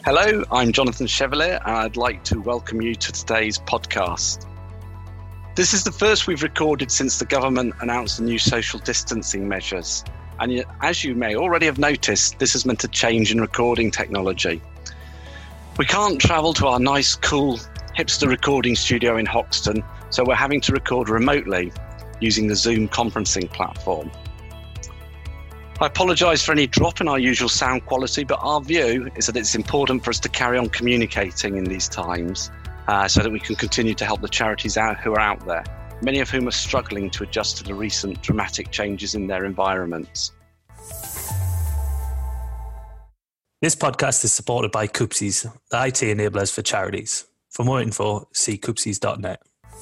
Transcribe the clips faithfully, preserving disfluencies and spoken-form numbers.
Hello, I'm Jonathan Chevalier, and I'd like to welcome you to today's podcast. This is the first we've recorded since the government announced the new social distancing measures. And as you may already have noticed, this has meant a change in recording technology. We can't travel to our nice, cool, hipster recording studio in Hoxton, so we're having to record remotely using the Zoom conferencing platform. I apologise for any drop in our usual sound quality, but our view is that it's important for us to carry on communicating in these times uh, so that we can continue to help the charities out who are out there, many of whom are struggling to adjust to the recent dramatic changes in their environments. This podcast is supported by Coopsies, the I T enablers for charities. For more info, see coopsies dot net.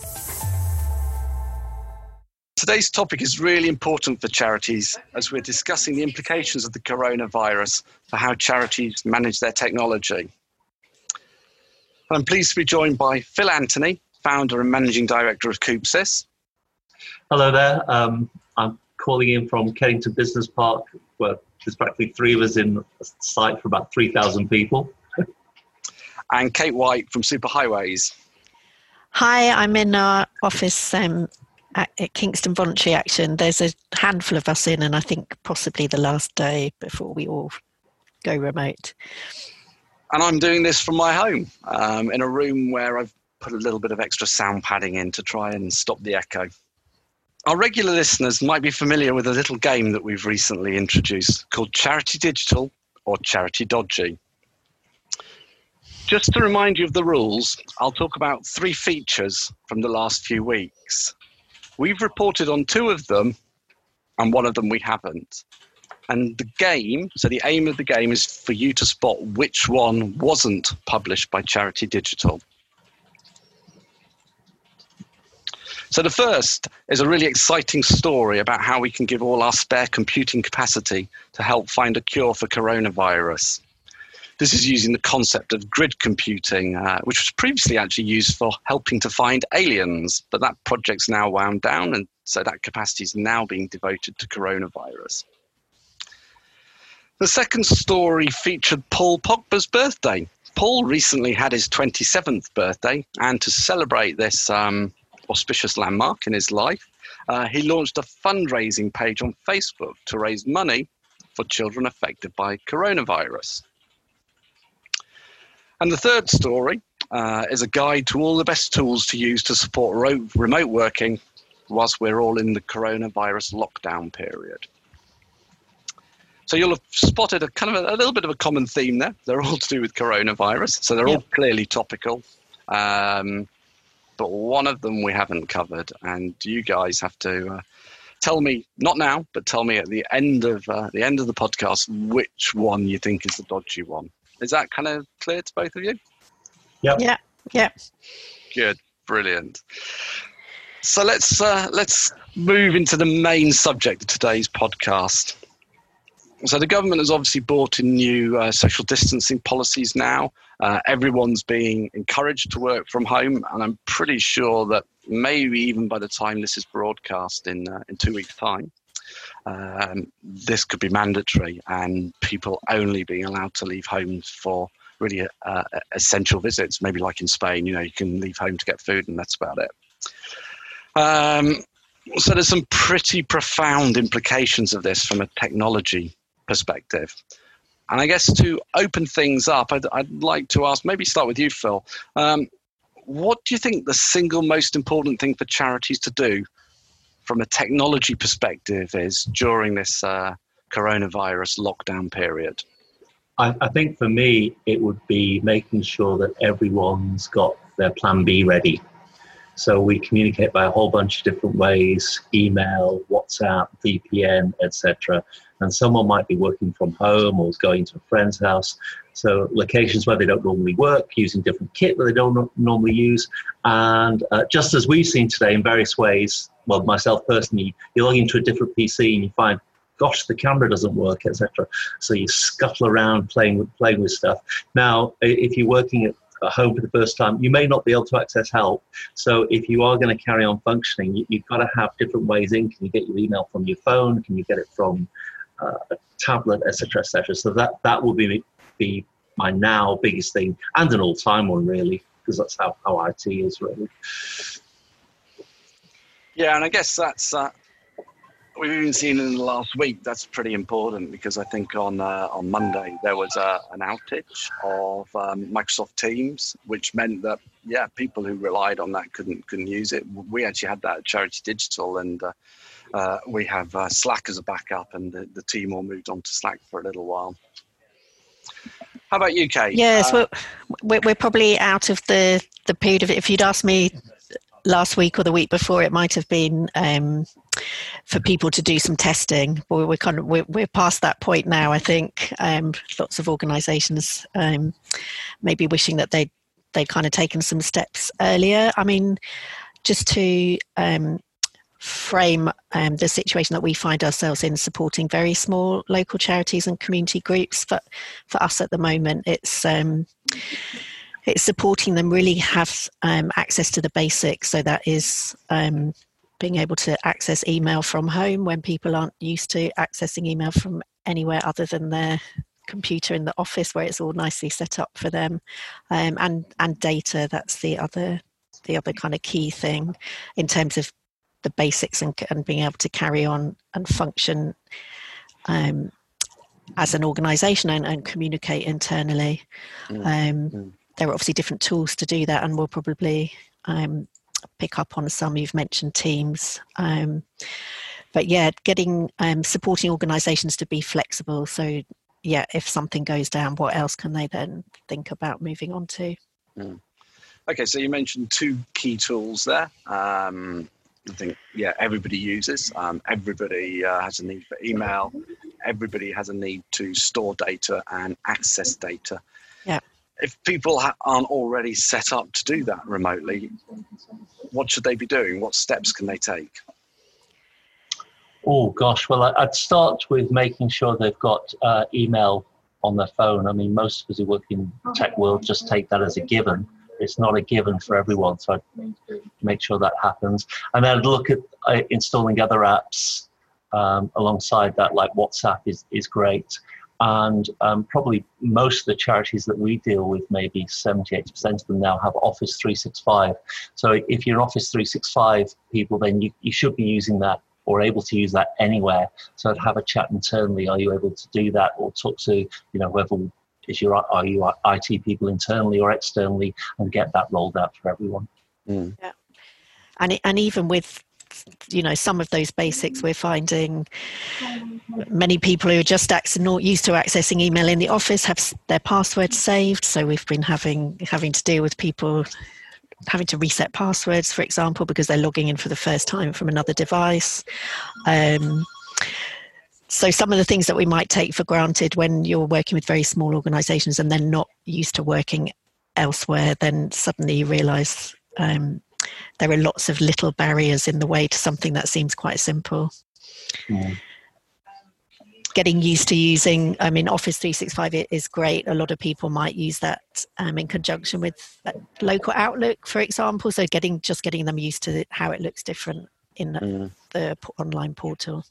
Today's topic is really important for charities as we're discussing the implications of the coronavirus for how charities manage their technology. I'm pleased to be joined by Phil Anthony, founder and managing director of Coopsys. Hello there. Um, I'm calling in from Kennington Business Park, where there's practically three of us in a site for about three thousand people. And Kate White from Superhighways. Hi, I'm in our office um, at, at Kingston Voluntary Action. There's a handful of us in, and I think possibly the last day before we all go remote. And I'm doing this from my home, um, in a room where I've put a little bit of extra sound padding in to try and stop the echo. Our regular listeners might be familiar with a little game that we've recently introduced called Charity Digital or Charity Dodgy. Just to remind you of the rules, I'll talk about three features from the last few weeks. We've reported on two of them, and one of them we haven't. And the game, so the aim of the game is for you to spot which one wasn't published by Charity Digital. So the first is a really exciting story about how we can give all our spare computing capacity to help find a cure for coronavirus. This is using the concept of grid computing, uh, which was previously actually used for helping to find aliens, but that project's now wound down, and so that capacity is now being devoted to coronavirus. The second story featured Paul Pogba's birthday. Paul recently had his twenty-seventh birthday, and to celebrate this um, auspicious landmark in his life, uh, he launched a fundraising page on Facebook to raise money for children affected by coronavirus. And the third story uh, is a guide to all the best tools to use to support ro- remote working whilst we're all in the coronavirus lockdown period. So you'll have spotted a kind of a, a little bit of a common theme there. They're all to do with coronavirus, so they're Yep. all clearly topical. Um, but one of them we haven't covered, and you guys have to uh, tell me, not now, but tell me at the end of uh, the end of the podcast which one you think is the dodgy one. Is that kind of clear to both of you? Yep. Yeah, yeah. Good, brilliant. So let's uh, let's move into the main subject of today's podcast. So the government has obviously brought in new uh, social distancing policies now. Uh, everyone's being encouraged to work from home, and I'm pretty sure that maybe even by the time this is broadcast in uh, in two weeks' time, um, this could be mandatory, and people only being allowed to leave homes for really uh, essential visits. Maybe like in Spain, you know, you can leave home to get food, and that's about it. Um, so there's some pretty profound implications of this from a technology perspective. And I guess to open things up, I'd, I'd like to ask, maybe start with you, Phil. Um, what do you think the single most important thing for charities to do from a technology perspective is during this uh, coronavirus lockdown period? I, I think for me, it would be making sure that everyone's got their plan B ready. So we communicate by a whole bunch of different ways: email, WhatsApp, V P N, et cetera. And someone might be working from home or going to a friend's house. So locations where they don't normally work, using different kit that they don't normally use. And uh, just as we've seen today in various ways, well, myself personally, you log into a different P C and you find, gosh, the camera doesn't work, et cetera. So you scuttle around playing with, playing with stuff. Now, if you're working at at home for the first time, you may not be able to access help. So if you are going to carry on functioning, you, you've got to have different ways in. Can you get your email from your phone? Can you get it from uh, a tablet, et cetera, et cetera? So that, that will be, be my now biggest thing, and an all-time one, really, because that's how, how I T is, really. Yeah, and I guess that's uh, we've even seen in the last week. That's pretty important because I think on uh, on Monday there was uh, an outage of um, Microsoft Teams, which meant that yeah, people who relied on that couldn't couldn't use it. We actually had that at Charity Digital, and uh, uh, we have uh, Slack as a backup, and the, the team all moved on to Slack for a little while. How about you, Kate? Yes, uh, we're, we're probably out of the, the period of it. If you'd asked me last week or the week before, it might have been um, for people to do some testing. But we're kind of we're, we're past that point now. I think um, lots of organisations um, maybe wishing that they they kind of taken some steps earlier. I mean, just to um, frame um, the situation that we find ourselves in, supporting very small local charities and community groups. For for us at the moment, it's um, it's supporting them really have um, access to the basics. So that is um, being able to access email from home when people aren't used to accessing email from anywhere other than their computer in the office, where it's all nicely set up for them, um, and and data. That's the other the other kind of key thing in terms of the basics and, and being able to carry on and function um, as an organisation and, and communicate internally. Mm. Um, mm. There are obviously different tools to do that, and we'll probably um, pick up on some. You've mentioned Teams. Um, but yeah, getting um, supporting organisations to be flexible. So yeah, if something goes down, what else can they then think about moving on to? Mm. Okay, so you mentioned two key tools there. Um, I think, yeah, everybody uses. Um, everybody uh, has a need for email. Everybody has a need to store data and access data. Yeah. If people ha- aren't already set up to do that remotely, what should they be doing? What steps can they take? Oh, gosh. Well, I'd start with making sure they've got uh, email on their phone. I mean, most of us who work in the tech world just take that as a given. It's not a given for everyone, so I'd make sure that happens. And then I'd look at uh, installing other apps um, alongside that, like WhatsApp is, is great. And um, probably most of the charities that we deal with, maybe seventy, eighty percent of them now have Office three sixty-five. So if you're Office three sixty-five people, then you, you should be using that or able to use that anywhere. So I'd have a chat internally. Are you able to do that? Or talk to, you know, whoever is your, are you I T people internally or externally, and get that rolled out for everyone. Mm. Yeah. And, it, and even with, you know, some of those basics, we're finding many people who are just not used to accessing email in the office have their passwords saved. So we've been having having to deal with people having to reset passwords, for example, because they're logging in for the first time from another device. Um, so some of the things that we might take for granted when you're working with very small organisations and they're not used to working elsewhere, then suddenly you realise um, there are lots of little barriers in the way to something that seems quite simple. Mm. Getting used to using, I mean, Office three sixty-five is great. A lot of people might use that um, in conjunction with local Outlook, for example. So getting just getting them used to how it looks different in Mm. the online portal.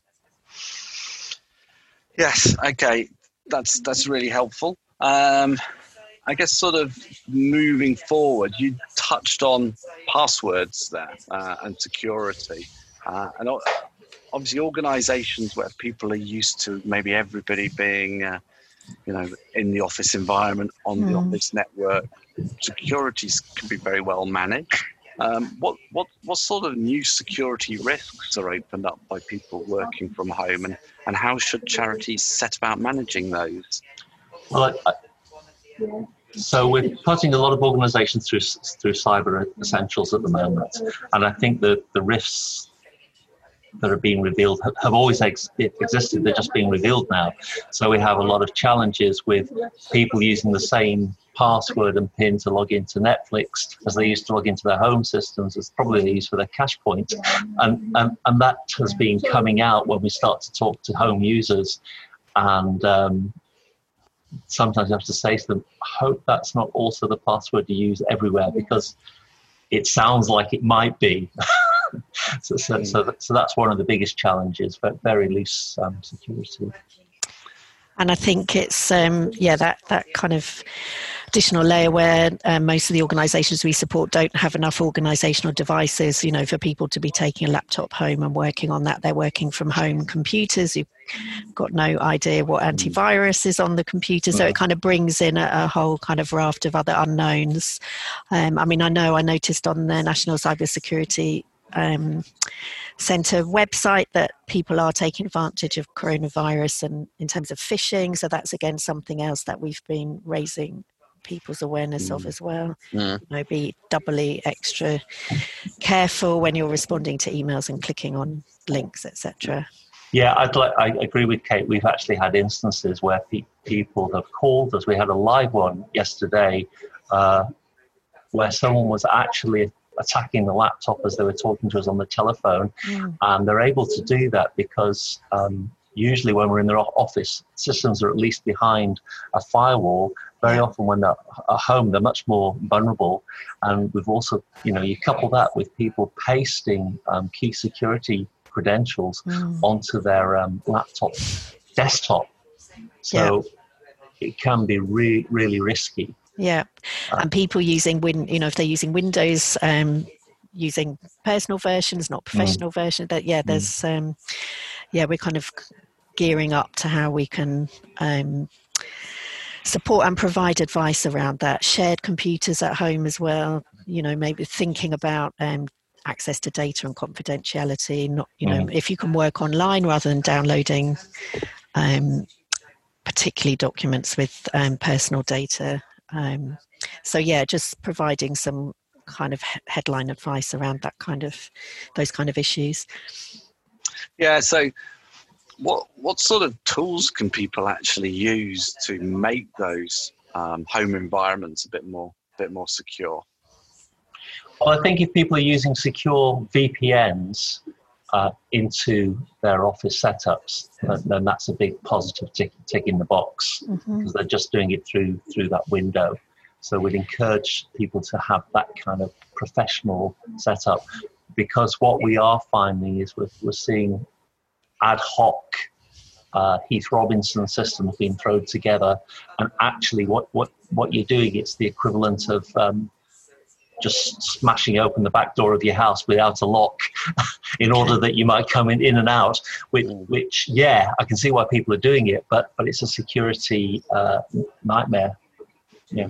Yes, okay, that's that's really helpful. Um, I guess sort of moving forward, you touched on passwords there uh, and security. Uh, and obviously organisations where people are used to maybe everybody being, uh, you know, in the office environment, on mm. the office network, securities can be very well managed. Um, what, what, what sort of new security risks are opened up by people working from home, and, and how should charities set about managing those? Well, I, I, so we're putting a lot of organisations through through Cyber Essentials at the moment, and I think that the risks that are being revealed have, have always ex- existed. They're just being revealed now. So we have a lot of challenges with people using the same password and PIN to log into Netflix as they used to log into their home systems, as probably they use for their cash point. And, and, and that has been coming out when we start to talk to home users. And um, sometimes you have to say to them, I hope that's not also the password you use everywhere, because it sounds like it might be. so, so, so, so that's one of the biggest challenges, but very loose um, security. And I think it's, um, yeah, that, that kind of additional layer where um, most of the organisations we support don't have enough organisational devices, you know, for people to be taking a laptop home and working on that. They're working from home computers. You've got no idea what antivirus is on the computer. So it kind of brings in a, a whole kind of raft of other unknowns. Um, I mean, I know I noticed on the National Cybersecurity um, Centre website that people are taking advantage of coronavirus and in terms of phishing. So that's again something else that we've been raising people's awareness mm. of as well. Mm. You know, be doubly extra careful when you're responding to emails and clicking on links, et cetera. Yeah, I'd like, I agree with Kate. We've actually had instances where pe- people have called us. We had a live one yesterday uh, where someone was actually attacking the laptop as they were talking to us on the telephone. Mm. And they're able to do that because um, usually when we're in their office, systems are at least behind a firewall. Very yeah. often when they're at home, they're much more vulnerable. And we've also, you know, you couple that with people pasting um, key security credentials mm. onto their um, laptop desktop. So yeah. it can be re- really risky. Yeah, and people using Win, you know, if they're using Windows, um, using personal versions, not professional mm. versions. That yeah, there's mm. um, yeah, we're kind of gearing up to how we can um, support and provide advice around that. Shared computers at home as well. You know, maybe thinking about um, access to data and confidentiality. Not, you know, mm. if you can work online rather than downloading, um, particularly documents with um, personal data. Um, so yeah, just providing some kind of he- headline advice around that kind of, those kind of issues. Yeah. So what, what sort of tools can people actually use to make those um, home environments a bit more, bit more secure? Well, I think if people are using secure V P Ns uh, into their office setups, then, then that's a big positive tick, tick in the box mm-hmm. because they're just doing it through through that window. So we'd encourage people to have that kind of professional setup, because what we are finding is we're, we're seeing ad hoc uh, Heath Robinson systems being thrown together, and actually what, what, what you're doing, it's the equivalent of um, just smashing open the back door of your house without a lock in order that you might come in, in and out, which, which, yeah, I can see why people are doing it, but, but it's a security uh, nightmare. Yeah.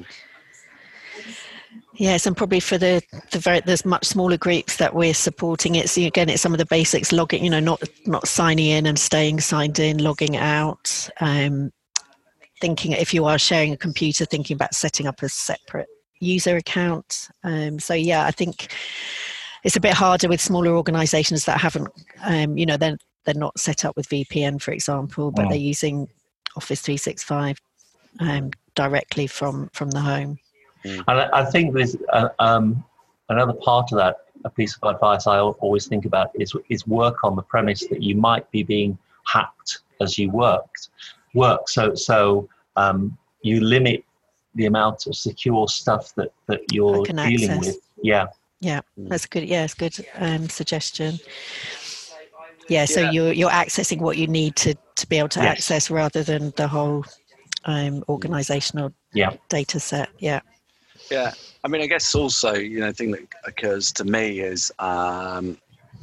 Yes, and probably for the, the very, there's much smaller groups that we're supporting. It's, again, it's some of the basics, logging, you know, not, not signing in and staying signed in, logging out, um, thinking if you are sharing a computer, thinking about setting up a separate user account. Um, so yeah, I think it's a bit harder with smaller organisations that haven't, um, you know, they're they're not set up with V P N, for example, but mm. they're using Office three sixty-five um, directly from from the home. And I, I think there's uh, um, another part of that. A piece of advice I always think about is is work on the premise that you might be being hacked as you worked work. So so um, you limit the amount of secure stuff that, that you're dealing access. with. Yeah. Yeah, that's good. Yeah, it's good um, suggestion. Yeah, so yeah. you're you're accessing what you need to, to be able to yes. access rather than the whole um, organizational yeah. data set. Yeah. Yeah. I mean, I guess also, you know, the thing that occurs to me is um,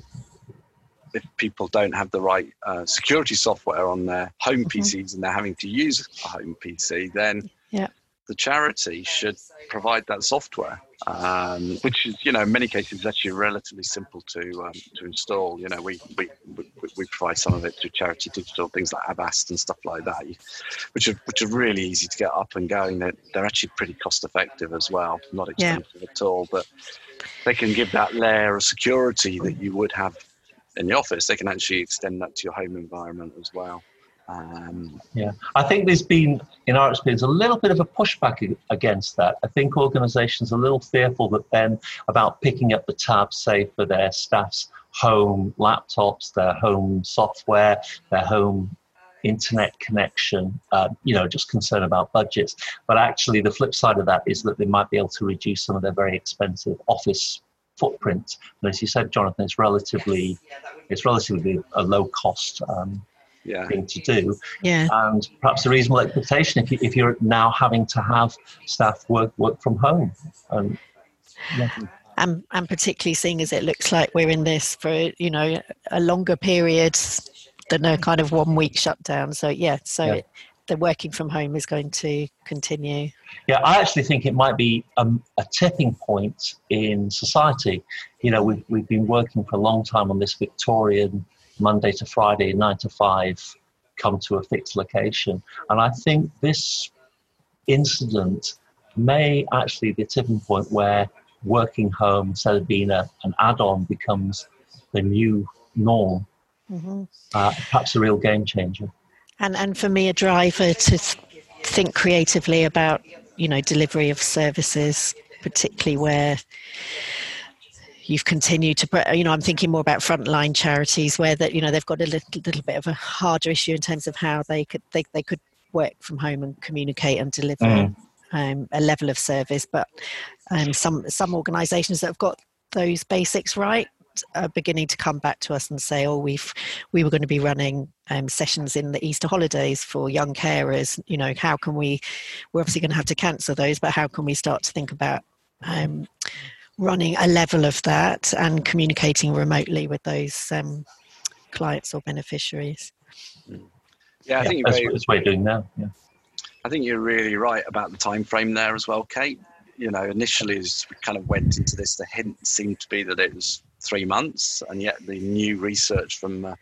if people don't have the right uh, security software on their home mm-hmm. P Cs and they're having to use a home P C, then yeah. the charity should provide that software, um, which is, you know, in many cases is actually relatively simple to um, to install. You know, we, we we we provide some of it through Charity Digital, things like Avast and stuff like that, which are which are really easy to get up and going. They're, they're actually pretty cost effective as well, not expensive yeah. at all, but they can give that layer of security that you would have in the office. They can actually extend that to your home environment as well. Um, yeah, I think there's been, in our experience, a little bit of a pushback against that. I think organisations are a little fearful that then about picking up the tab, say, for their staff's home laptops, their home software, their home internet connection, uh, you know, just concerned about budgets. But actually, the flip side of that is that they might be able to reduce some of their very expensive office footprint. And as you said, Jonathan, it's relatively, it's relatively a low cost um, yeah. thing to do. Yeah. And perhaps a reasonable expectation if, you, if you're now having to have staff work work from home. And, yeah. And, and particularly seeing as it looks like we're in this for, you know, a longer period than a kind of one week shutdown. So, yeah, so Yeah. It, the working from home is going to continue. Yeah, I actually think it might be um, a tipping point in society. You know, we've, we've been working for a long time on this Victorian Monday to Friday, nine to five, come to a fixed location. And I think this incident may actually be a tipping point where working home, instead of being a, an add-on, becomes the new norm. Mm-hmm. Uh, perhaps a real game changer. And and for me, a driver to th- think creatively about, you know, delivery of services, particularly where you've continued to, you know, I'm thinking more about frontline charities where that, you know, they've got a little, little bit of a harder issue in terms of how they could they, they could work from home and communicate and deliver mm. um, a level of service. But um, some some organisations that have got those basics right are beginning to come back to us and say, oh, we've we were going to be running um, sessions in the Easter holidays for young carers. You know, how can we, we're obviously going to have to cancel those, but how can we start to think about um, running a level of that and communicating remotely with those um, clients or beneficiaries? Yeah, I yeah, think that's, very, that's what you're doing now. Yeah. I think you're really right about the time frame there as well, Kate. You know, initially as we kind of went into this, the hint seemed to be that it was three months, and yet the new research from uh,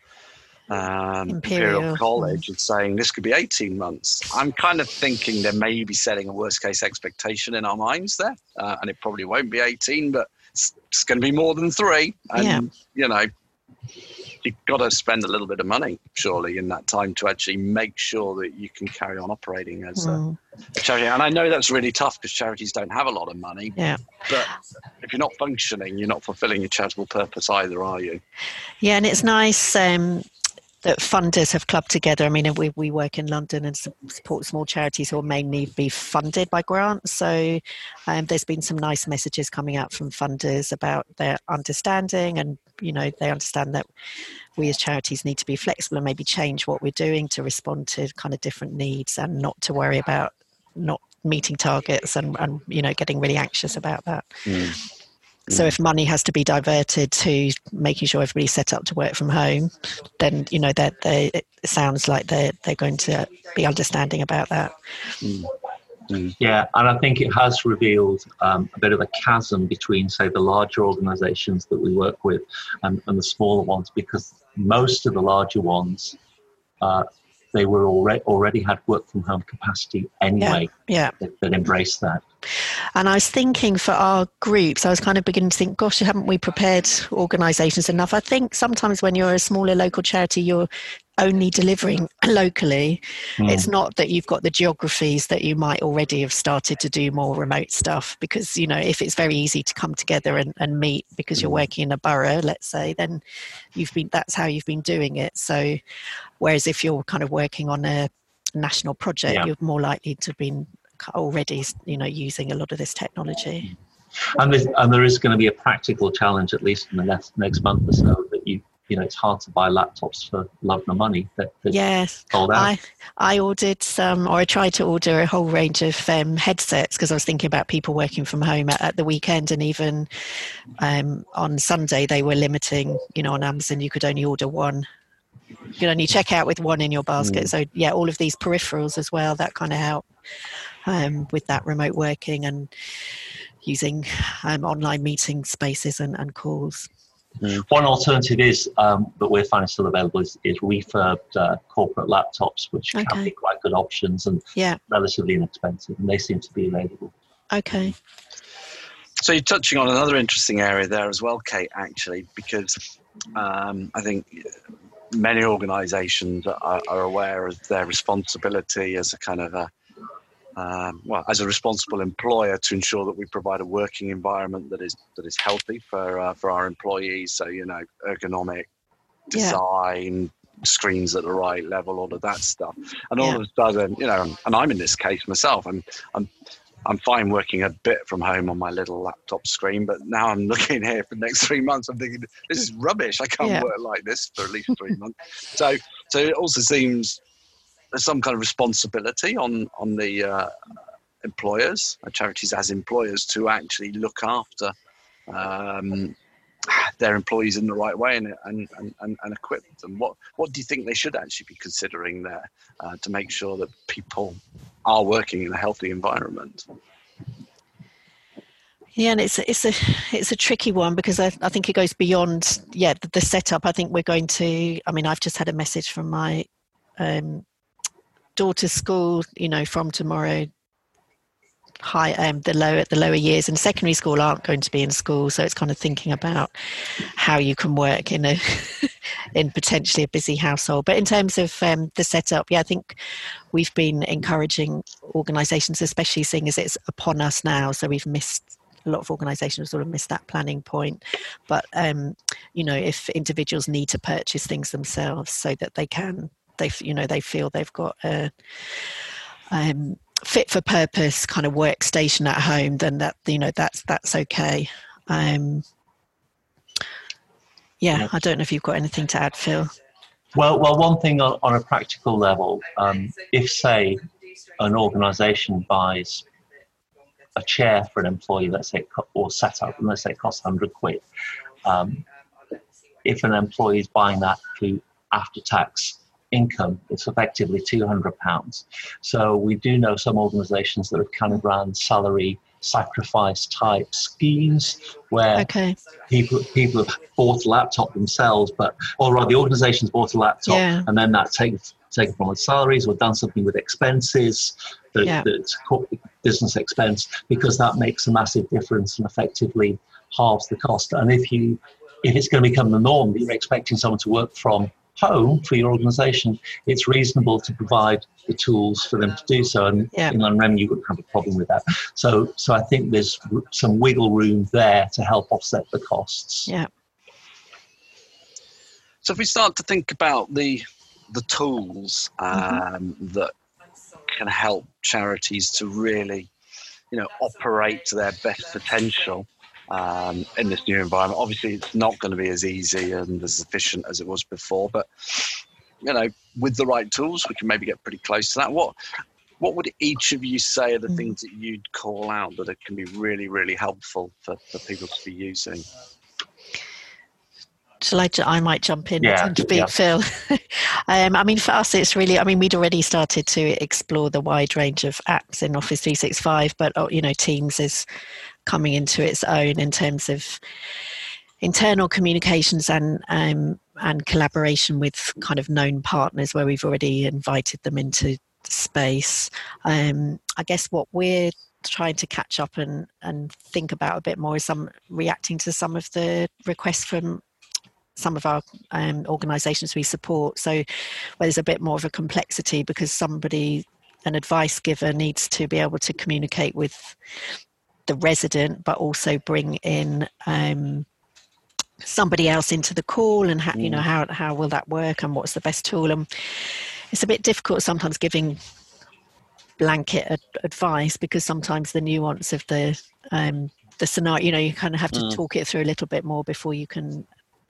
um, Imperial. Imperial College is saying this could be eighteen months. I'm kind of thinking they may be setting a worst case expectation in our minds there, uh, and it probably won't be eighteen, but it's, it's going to be more than three. And, yeah. you know, you've got to spend a little bit of money, surely, in that time to actually make sure that you can carry on operating as mm. a, a charity. And I know that's really tough because charities don't have a lot of money. Yeah. But if you're not functioning, you're not fulfilling your charitable purpose either, are you? Yeah, and it's nice um, that funders have clubbed together. I mean, we, we work in London and support small charities who will mainly be funded by grants. So um, there's been some nice messages coming out from funders about their understanding, and, you know, they understand that we as charities need to be flexible and maybe change what we're doing to respond to kind of different needs, and not to worry about not meeting targets and, and you know, getting really anxious about that. Mm. So if money has to be diverted to making sure everybody's set up to work from home, then, you know, that they, it sounds like they're, they're going to be understanding about that. Mm. Mm. Yeah, and I think it has revealed um, a bit of a chasm between, say, the larger organisations that we work with and, and the smaller ones, because most of the larger ones, uh, they were already already had work from home capacity anyway. Yeah, yeah. That, that embraced that. And I was thinking for our groups, I was kind of beginning to think, gosh, haven't we prepared organisations enough? I think sometimes when you're a smaller local charity, you're only delivering locally. Mm. It's not that you've got the geographies that you might already have started to do more remote stuff, because, you know, if it's very easy to come together and, and meet because you're working in a borough, let's say, then you've been, that's how you've been doing it. So whereas if you're kind of working on a national project, yeah. you're more likely to have been already, you know, using a lot of this technology. And, and there is going to be a practical challenge, at least in the next, next month or so, that you you know, it's hard to buy laptops for love nor money. That, that yes, sold out. I I ordered some, or I tried to order a whole range of um, headsets, because I was thinking about people working from home at, at the weekend, and even um, on Sunday they were limiting, you know, on Amazon you could only order one. You could only check out with one in your basket. Mm. So yeah, all of these peripherals as well, that kind of help um, with that remote working and using um, online meeting spaces and, and calls. Mm. One alternative is um, that we're finding still available is, is refurbed uh, corporate laptops, which okay. can be quite good options and yeah. relatively inexpensive, and they seem to be available. Okay. So you're touching on another interesting area there as well, Kate, actually, because um, I think many organisations are, are aware of their responsibility as a kind of a Um, well, as a responsible employer, to ensure that we provide a working environment that is that is healthy for uh, for our employees. So, you know, ergonomic design, yeah. screens at the right level, all of that stuff. And all yeah. of a sudden, you know, and I'm in this case myself. I'm I'm I'm fine working a bit from home on my little laptop screen, but now I'm looking here for the next three months. I'm thinking, this is rubbish. I can't Yeah. work like this for at least three months. So, so it also seems there's some kind of responsibility on on the uh, employers, uh, charities as employers, to actually look after um, their employees in the right way and and, and, and and equip them. What what do you think they should actually be considering there uh, to make sure that people are working in a healthy environment? Yeah, and it's it's a it's a tricky one because I, I think it goes beyond yeah the, the setup. I think we're going to. I mean, I've just had a message from my um, daughter's school. You know, from tomorrow, high um, the lower the lower years in secondary school aren't going to be in school, so it's kind of thinking about how you can work in a in potentially a busy household. But in terms of um, the setup, yeah, I think we've been encouraging organisations, especially seeing as it's upon us now. So we've missed. A lot of organisations sort of missed that planning point, but um, you know, if individuals need to purchase things themselves so that they can, they you know, they feel they've got a um, fit for purpose kind of workstation at home, then that you know that's that's okay. Um, yeah, yeah, I don't know if you've got anything to add, Phil. Well, well, one thing on, on a practical level, um, if say an organisation buys a chair for an employee, let's say, or set up, and let's say it costs one hundred quid. Um, if an employee is buying that through after-tax income, it's effectively two hundred pounds. So we do know some organisations that have kind of run salary sacrifice type schemes where okay. people people have bought a laptop themselves, but or rather the organisation's bought a laptop yeah. and then that's taken taken from the salaries or done something with expenses that, yeah. that's business expense, because that makes a massive difference and effectively halves the cost. And if you if it's going to become the norm that you're expecting someone to work from home for your organisation, it's reasonable to provide the tools for them to do so. And yeah. in Inland Revenue, you wouldn't have a problem with that. So, so I think there's some wiggle room there to help offset the costs. Yeah. So if we start to think about the the tools um, mm-hmm. that can help charities to really, you know, operate to their best potential um, in this new environment. Obviously, it's not going to be as easy and as efficient as it was before, but, you know, with the right tools, we can maybe get pretty close to that. What what would each of you say are the mm-hmm. things that you'd call out that can be really, really helpful for, for people to be using? Shall I, I might jump in yeah, and speak, yeah. Phil. um, I mean, for us, it's really, I mean, we'd already started to explore the wide range of apps in Office three sixty-five, but, you know, Teams is coming into its own in terms of internal communications and um, and collaboration with kind of known partners where we've already invited them into space. Um, I guess what we're trying to catch up and, and think about a bit more is some reacting to some of the requests from some of our um, organisations we support. So where there's a bit more of a complexity because somebody, an advice giver, needs to be able to communicate with the resident, but also bring in um, somebody else into the call, and how, you know, how how will that work, and what's the best tool? And it's a bit difficult sometimes giving blanket ad- advice because sometimes the nuance of the um, the scenario, you know, you kind of have to mm. talk it through a little bit more before you can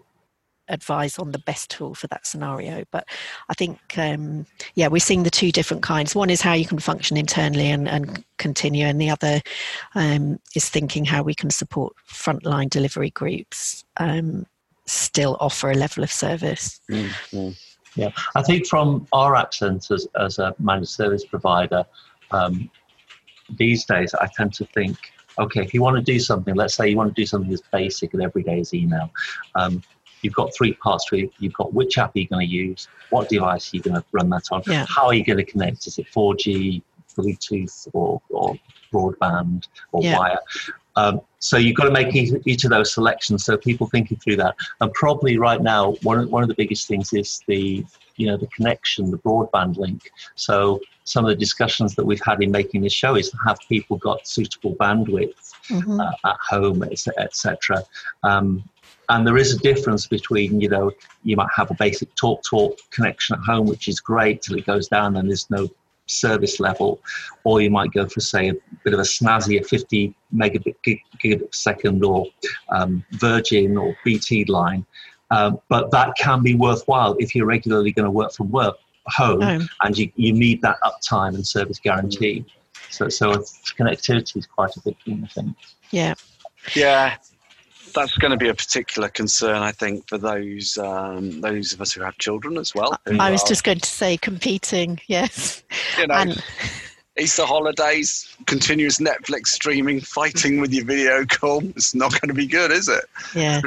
advise on the best tool for that scenario. But I think um yeah we're seeing the two different kinds. One is how you can function internally and, and continue, and the other um is thinking how we can support frontline delivery groups um still offer a level of service. Mm-hmm. Yeah, I think from our accent as, as a managed service provider, um these days I tend to think, okay, if you want to do something, let's say you want to do something as basic and every day as email, um you've got three parts to it. You've got which app are you going to use, what device are you going to run that on, yeah. how are you going to connect, is it four G, Bluetooth, or, or broadband, or yeah. wire? Um, so you've got to make each, each of those selections, so people thinking through that. And probably right now, one of, one of the biggest things is the, you know, the connection, the broadband link. So some of the discussions that we've had in making this show is have people got suitable bandwidth mm-hmm. uh, at home, et cetera. Um, And there is a difference between, you know, you might have a basic talk-talk connection at home, which is great till it goes down and there's no service level, or you might go for, say, a bit of a snazzier fifty megabit gig, gigabit per second, or um, Virgin or B T line. Um, but that can be worthwhile if you're regularly going to work from work home, um, and you, you need that uptime and service guarantee. So, so connectivity is quite a big thing, I think. Yeah. Yeah. That's going to be a particular concern, I think, for those um, those of us who have children as well. I was are, just going to say competing, yes. You know, and, Easter holidays, continuous Netflix streaming, fighting with your video call. It's not going to be good, is it? Yeah.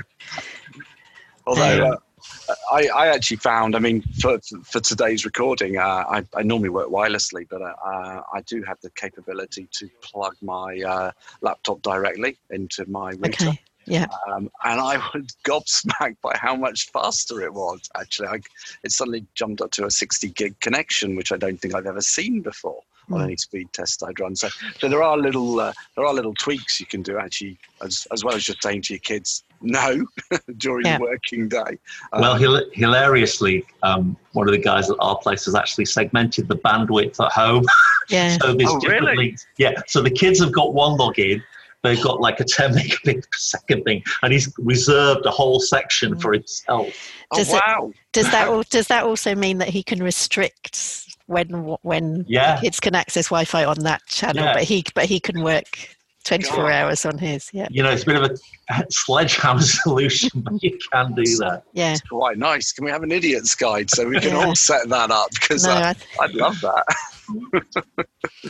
Although um, uh, I, I actually found, I mean, for for today's recording, uh, I, I normally work wirelessly, but uh, uh, I do have the capability to plug my uh, laptop directly into my router. Okay. Yeah, um, and I was gobsmacked by how much faster it was. Actually, I, it suddenly jumped up to a sixty gig connection, which I don't think I've ever seen before mm. on any speed test I'd run. So, so there are little uh, there are little tweaks you can do actually, as as well as just saying to your kids no during yeah. the working day. Um, well, hil- hilariously, um, one of the guys at our place has actually segmented the bandwidth at home. Yeah. so there's oh, different really? links. Yeah. So the kids have got one login. They've got like a ten megabit per second thing, and he's reserved a whole section for himself. Does oh, wow. It, does that does that also mean that he can restrict when when yeah. kids can access Wi-Fi on that channel, yeah. but he but he can work twenty-four God. hours on his? Yeah. You know, it's a bit of a sledgehammer solution, but you can do that. Yeah. It's quite nice. Can we have an idiot's guide so we can yeah. all set that up? Because no, I, I'd love that.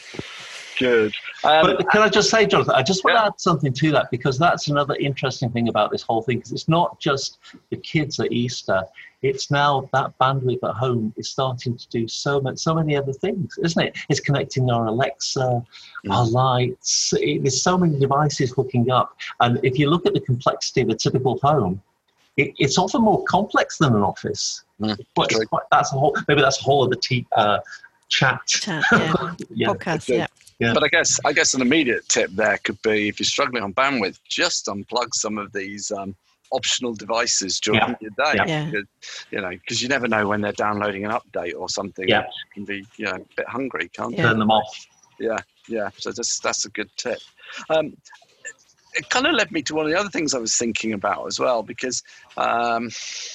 Good. Um, but can I just say, Jonathan, I just want yeah. to add something to that, because that's another interesting thing about this whole thing, because it's not just the kids at Easter. It's now that bandwidth at home is starting to do so much, so many other things, isn't it? It's connecting our Alexa, mm. our lights. It, there's so many devices hooking up. And if you look at the complexity of a typical home, it, it's often more complex than an office. Mm. But it's quite, that's a whole, maybe that's a whole other t- uh, chat. Chat, yeah. yeah. Podcast, yeah. Yeah. But I guess I guess an immediate tip there could be, if you're struggling on bandwidth, just unplug some of these um, optional devices during yeah. your day. Yeah. Because, you know, because you never know when they're downloading an update or something. Yeah. Which can be, you know, a bit hungry, can't yeah. Turn them off. Yeah, yeah. So that's that's a good tip. Um, it kind of led me to one of the other things I was thinking about as well, because um,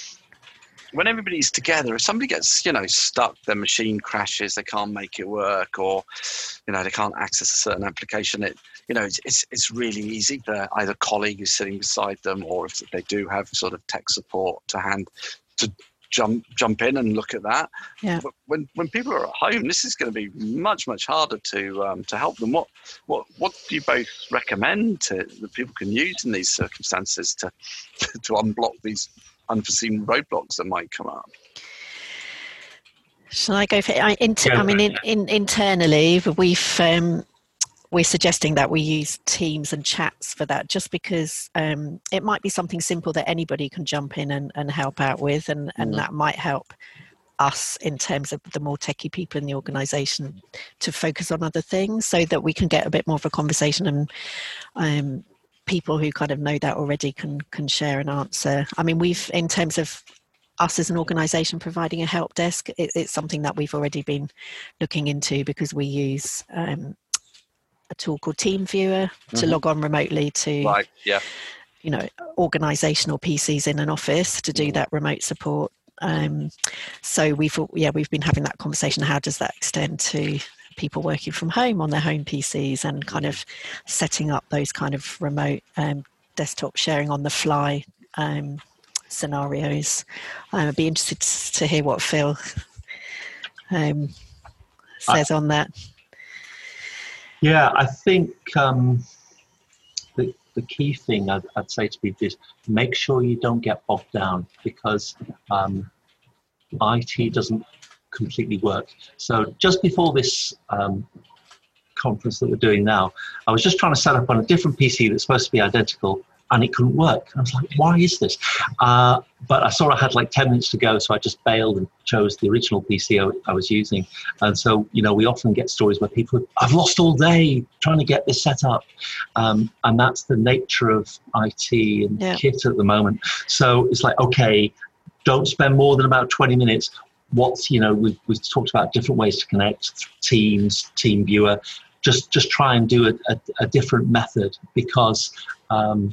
when everybody's together, if somebody gets, you know, stuck, their machine crashes, they can't make it work, or, you know, they can't access a certain application, it, you know, it's it's, it's really easy for either colleague who's sitting beside them, or if they do have sort of tech support to hand, to jump jump in and look at that. Yeah. But when when people are at home, this is going to be much much harder to um, to help them. What what what do you both recommend to, that people can use in these circumstances to to unblock these unforeseen roadblocks that might come up? Shall I go for it? I, inter- I mean, in, in, internally, we've um, we're suggesting that we use Teams and chats for that, just because um, it might be something simple that anybody can jump in and, and help out with, and, and mm-hmm. that might help us in terms of the more techie people in the organisation to focus on other things, so that we can get a bit more of a conversation, and um, people who kind of know that already can can share an answer. I mean, we've, in terms of us as an organisation providing a help desk, it, it's something that we've already been looking into, because we use um, a tool called TeamViewer to mm-hmm. log on remotely to, right, yeah. you know, organisational P Cs in an office to do mm. that remote support. Um, so we've, yeah, we've been having that conversation. How does that extend to people working from home on their home P Cs, and kind of setting up those kind of remote um, desktop sharing on the fly um, scenarios. Um, I'd be interested to hear what Phil um, says I, on that. Yeah, I think um, the, the key thing I'd, I'd say to people is make sure you don't get bogged down, because um, I T doesn't completely work. So just before this um, conference that we're doing now, I was just trying to set up on a different P C that's supposed to be identical, and it couldn't work. I was like, why is this? Uh, but I saw I had like ten minutes to go, so I just bailed and chose the original P C I, I was using. And so, you know, we often get stories where people, I've lost all day trying to get this set up. Um, and that's the nature of I T and yeah. kit at the moment. So it's like, okay, don't spend more than about twenty minutes. what's, you know, we've, we've talked about different ways to connect, Teams, TeamViewer. Just, just try and do a, a, a different method, because um,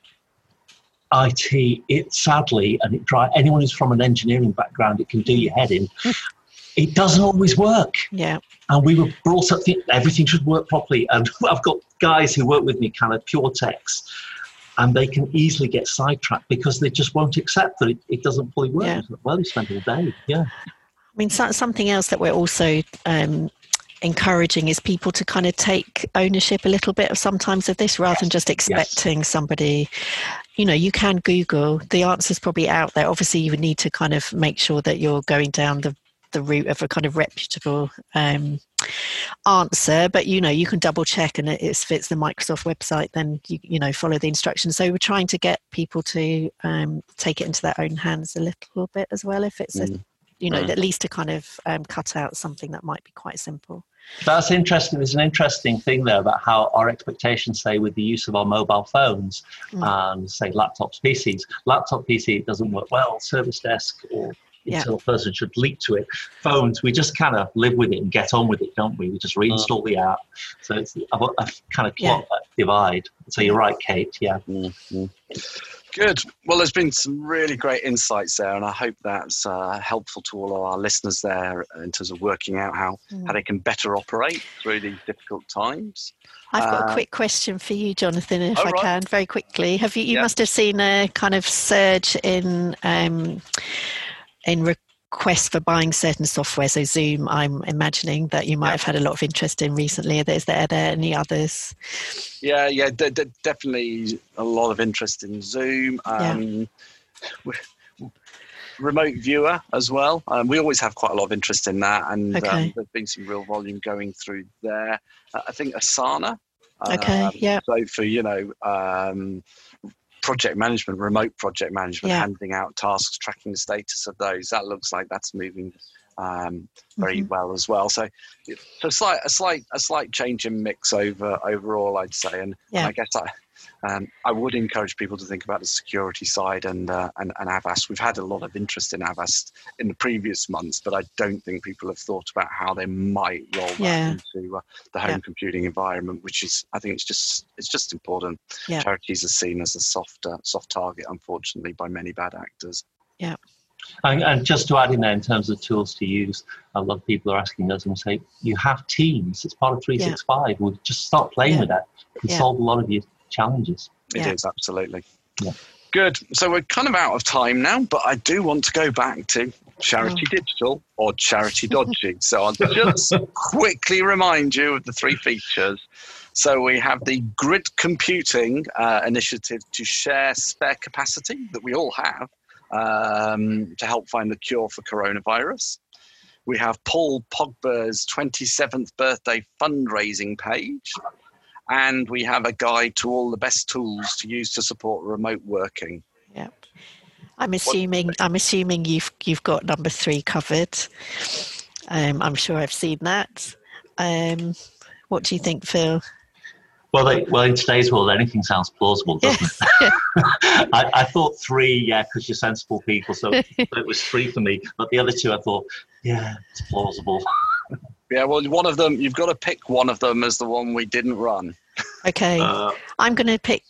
I T, it sadly, and it dry, anyone who's from an engineering background, it can do your head in. It doesn't always work. Yeah. And we were brought up thinking everything should work properly. And I've got guys who work with me, kind of pure techs, and they can easily get sidetracked because they just won't accept that it, it doesn't fully work. Yeah. Well, you spent all day. Yeah. I mean, so, something else that we're also um, encouraging is people to kind of take ownership a little bit of sometimes of this, rather than just expecting yes. somebody. You know, you can Google, the answer's probably out there. Obviously, you would need to kind of make sure that you're going down the, the route of a kind of reputable um, answer. But, you know, you can double check, and if it's the Microsoft website, then, you, you know, follow the instructions. So we're trying to get people to um, take it into their own hands a little bit as well, if it's, mm. a, you know, mm. at least to kind of um, cut out something that might be quite simple. That's interesting. There's an interesting thing there about how our expectations, say, with the use of our mobile phones mm. and, say, laptops, P Cs. Laptop P C doesn't work well. Service desk or internal yeah. person should leap to it. Phones, we just kind of live with it and get on with it, don't we? We just reinstall uh. the app. So it's I've, I've kind of clocked yeah. that divide. So you're right, Kate. Yeah. Mm-hmm. Good. Well, there's been some really great insights there, and I hope that's uh, helpful to all of our listeners there in terms of working out how, mm. how they can better operate through these difficult times. I've got uh, a quick question for you, Jonathan, if oh, I right. can, very quickly. Have you? You yeah. must have seen a kind of surge in um, in requests for buying certain software. So Zoom, I'm imagining that you might yeah. have had a lot of interest in recently. Is there, are there any others? Yeah, yeah, d- d- definitely a lot of interest in Zoom. Um, yeah. Remote viewer as well. Um, we always have quite a lot of interest in that, and okay. um, there's been some real volume going through there. Uh, I think Asana. Okay. Um, yeah. So for you know. Um, project management, remote project management, yeah. handing out tasks, tracking the status of those. That looks like that's moving um, very mm-hmm. well as well. So, so a slight, a slight, a slight change in mix over overall, I'd say. And, yeah. and I guess I, um, I would encourage people to think about the security side and, uh, and and Avast. We've had a lot of interest in Avast in the previous months, but I don't think people have thought about how they might roll yeah. that into uh, the home yeah. computing environment, which is, I think, it's just it's just important. Yeah. Charities are seen as a soft uh, soft target, unfortunately, by many bad actors. Yeah. And, and just to add in there, in terms of tools to use, a lot of people are asking us and say, you have Teams, it's part of three sixty-five. Yeah. We'll just start playing yeah. with that. It can yeah. solve a lot of your challenges. It yeah. is, absolutely. Yeah. Good. So we're kind of out of time now, but I do want to go back to Charity oh. Digital or Charity Dodgy. So I'll just quickly remind you of the three features. So we have the Grid Computing uh, initiative to share spare capacity that we all have um, to help find the cure for coronavirus. We have Paul Pogba's twenty-seventh birthday fundraising page. And we have a guide to all the best tools to use to support remote working. Yep. I'm assuming I'm assuming you've you've got number three covered. Um, I'm sure I've seen that. Um, what do you think, Phil? Well, they, well, in today's world, anything sounds plausible, doesn't yeah. it? I, I thought three, yeah, because you're sensible people, so it was three for me. But the other two, I thought, yeah, it's plausible. Yeah, well, one of them, you've got to pick one of them as the one we didn't run. Okay, uh, I'm going to pick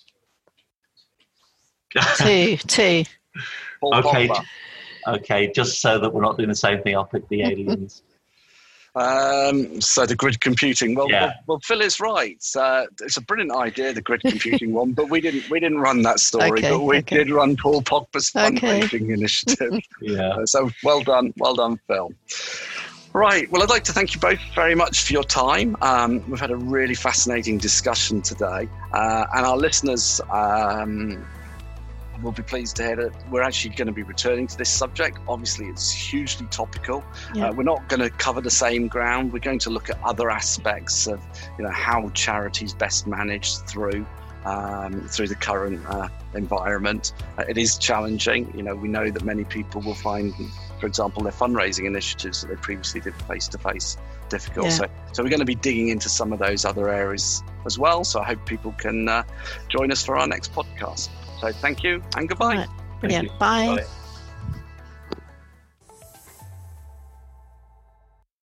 two. two. Okay, okay. Just so that we're not doing the same thing, I'll pick the aliens. Um, so the grid computing. Well, yeah. well, well, Phil is right. Uh, it's a brilliant idea, the grid computing one, but we didn't we didn't run that story. Okay, but we okay. did run Paul Pogba's fundraising okay. initiative. Yeah. Uh, so well done, well done, Phil. Right. Well, I'd like to thank you both very much for your time. Um, we've had a really fascinating discussion today, uh, and our listeners um, will be pleased to hear that we're actually going to be returning to this subject. Obviously, it's hugely topical. Yeah. Uh, we're not going to cover the same ground. We're going to look at other aspects of, you know, how charities best manage through um, through the current uh, environment. Uh, it is challenging. You know, we know that many people will find, for example, their fundraising initiatives that they previously did face-to-face difficult. Yeah. So, so we're going to be digging into some of those other areas as well. So I hope people can uh, join us for our next podcast. So thank you and goodbye. Right. Brilliant. Bye. Bye.